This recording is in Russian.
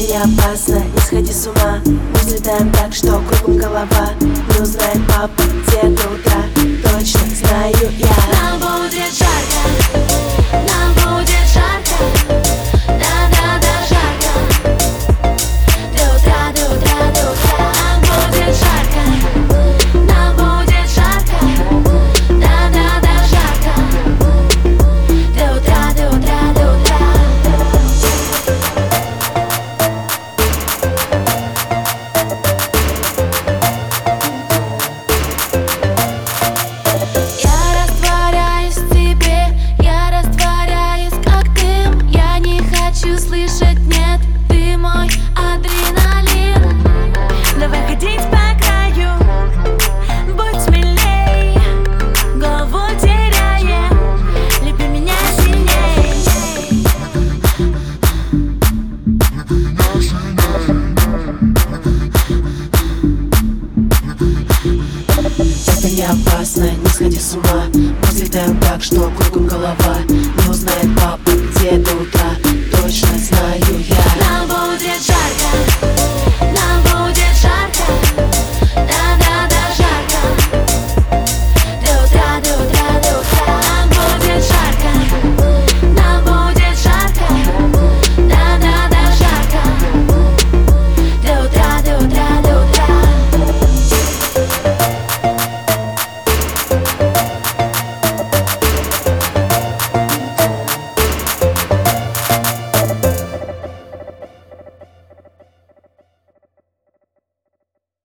не опасно, не сходи с ума. Мы взлетаем так, что кругом голова. Не узнает папа, где до утра. Точно знаю я. Нам будет жарко, нам будет жарко. Да-да-да, жарко. До утра, до утра, до утра. Нам будет жарко, нам будет жарко. Да-да-да, жарко. До утра, до утра, до утра. Я растворяюсь в тебе, я растворяюсь как дым. Я не хочу слышать нет, ты мой адреналин. Давай ходить по краю, будь смелей. Голову теряем, люби меня сильней. Это не опасно, не сходи с ума. Мы взлетаем так, что кругом голова. Не узнает папа, где до утра.